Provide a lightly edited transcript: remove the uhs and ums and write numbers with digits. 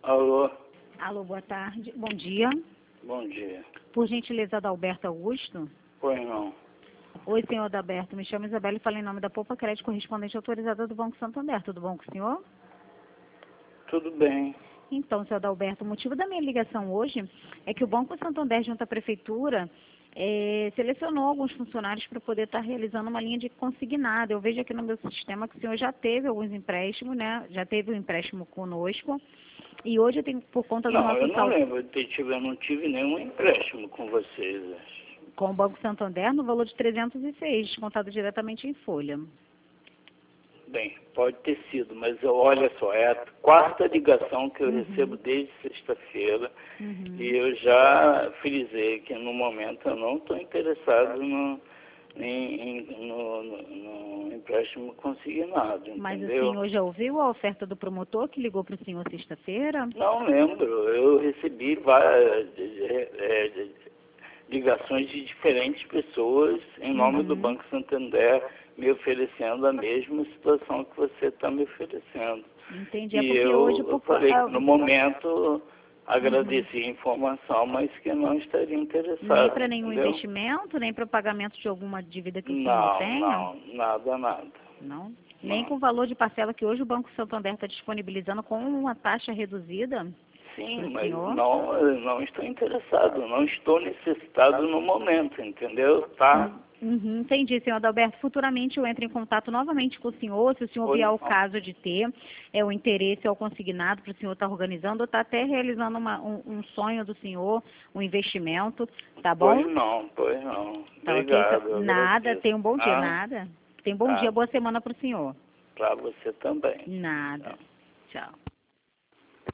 Alô, Alô, boa tarde. Bom dia. bom dia. Por gentileza, Adalberto Augusto? Pois não. Oi, senhor Adalberto. Me chamo Isabela e falo em nome da Poupa Crédito, correspondente autorizada do Banco Santander. Tudo bom com o senhor? Tudo bem. Então, senhor Adalberto, o motivo da minha ligação hoje é que o Banco Santander, junto à Prefeitura, selecionou alguns funcionários para poder estar realizando uma linha de consignado. Eu vejo aqui no meu sistema que o senhor já teve alguns empréstimos, né? Já teve um empréstimo conosco. E hoje eu tenho, por conta do Não, nosso eu não saldo lembro de ter tido, eu não tive nenhum empréstimo com vocês. com o Banco Santander, no valor de 306, descontado diretamente em folha. Bem, pode ter sido, mas olha só, é a quarta ligação que eu recebo desde sexta-feira e eu já frisei que no momento eu não estou interessado no empréstimo consignado, Mas o entendeu? senhor já ouviu a oferta do promotor que ligou para o senhor sexta-feira? Não lembro, eu recebi várias ligações de diferentes pessoas em nome do Banco Santander me oferecendo a mesma situação que você está me oferecendo. Entendi. É E porque hoje... eu falei que no momento agradeci a informação, mas que não estaria interessado. Nem para nenhum entendeu? investimento, nem para o pagamento de alguma dívida que o senhor Não, tenha? não, nada. Não? Nem Não. com o valor de parcela que hoje o Banco Santander está disponibilizando com uma taxa reduzida? Sim, Pro mas senhor? não estou interessado, não estou necessitado no momento, entendeu? Tá? Entendi, senhor Adalberto. Futuramente eu entro em contato novamente com o senhor, se o senhor vier ao caso de ter o interesse ao consignado para o senhor estar organizando, ou está até realizando um sonho do senhor, um investimento, tá bom? Pois não. Tá ok, Obrigado. eu nada, agradeço. tenha um bom dia, nada. Tenha um bom dia, boa semana para o senhor. Para você também. Nada. Tchau.